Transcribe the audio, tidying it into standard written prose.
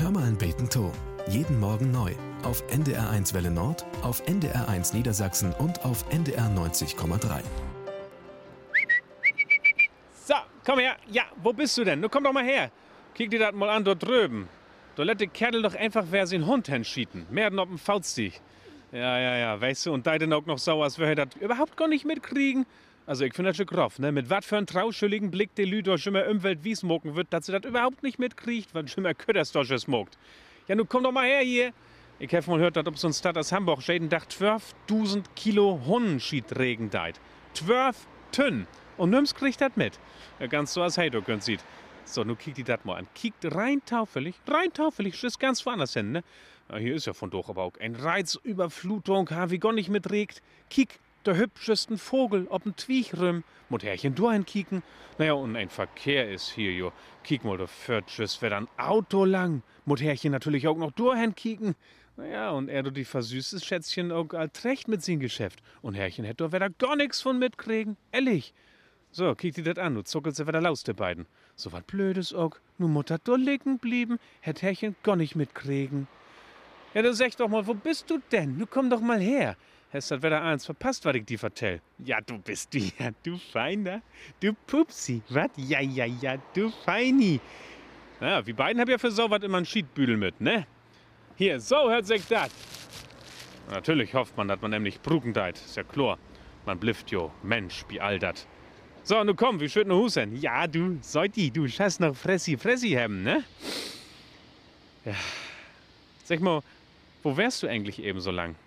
Hör mal ein Beten to. Jeden Morgen neu. Auf NDR1 Welle Nord, auf NDR1 Niedersachsen und auf NDR 90,3. So, komm her. Ja, wo bist du denn? Du komm doch mal her. Kick dir das mal an dort drüben. Da lässt der Kerl doch einfach wer seinen Hund hinschieten. Mehr denn ob ein Fauststich. Ja, weißt du, und da denn auch noch so, als würde er das überhaupt gar nicht mitkriegen. Also ich finde das schon groff, ne? Mit wat für ein trauschulligen Blick der Lüder schon mal Umwelt wie smoken wird, dass sie das überhaupt nicht mitkriegt, weil schon mal Ködersdosche smokt. Ja, nun komm doch mal her hier. Ich hab mal gehört, dass ob so ein Stadt aus Hamburg jeden Tag 12.000 Kilo Hundenschied deit. 12 Tonnen. Und nimm's kriegt das mit. Ja, ganz so als Heido könnt sieht. So, nun kickt die das mal an. Kickt rein taufelig, ist ganz woanders hin, ne? Ja, hier ist ja von doch aber auch ein Reizüberflutung, wie gar nicht mitregt. Kick, der hübschesten Vogel, ob ein Twiechrüm. Mut Herrchen durchhin kicken. Naja, und ein Verkehr ist hier, jo. Kick mal, der Förtschüss, wär ein Auto lang. Mut Herrchen natürlich auch noch durchhin kicken. Naja, und er, du die versüßtes Schätzchen auch altrecht mit sin Geschäft. Und Herrchen hätt doch da gar nix von mitkriegen. Ehrlich. So, kick die dat an, du zuckelt sie wieder laus, die beiden. So wat Blödes auch. Nu Mutter do liegen blieben, hätt Herrchen gar nicht mitkriegen. Ja, du sag doch mal, wo bist du denn? Nu komm doch mal her. Hast dat wieder eins verpasst, was ich dir vertell? Ja, du bist du, ja, du Feiner. Du Pupsi, wat? Ja, du Feini. Ja, wir beiden haben ja für so was immer ein Schiedbüdel mit, ne? Hier, so hört sich dat. Natürlich hofft man, dass man nämlich brugen deit, ist ja klar. Man blifft jo, Mensch, wie all dat. So, nu komm, wie schön ne Husen. Ja, du, Seuti, du schaffst noch Fressi haben, ne? Ja. Sag mal, wo wärst du eigentlich eben so lang?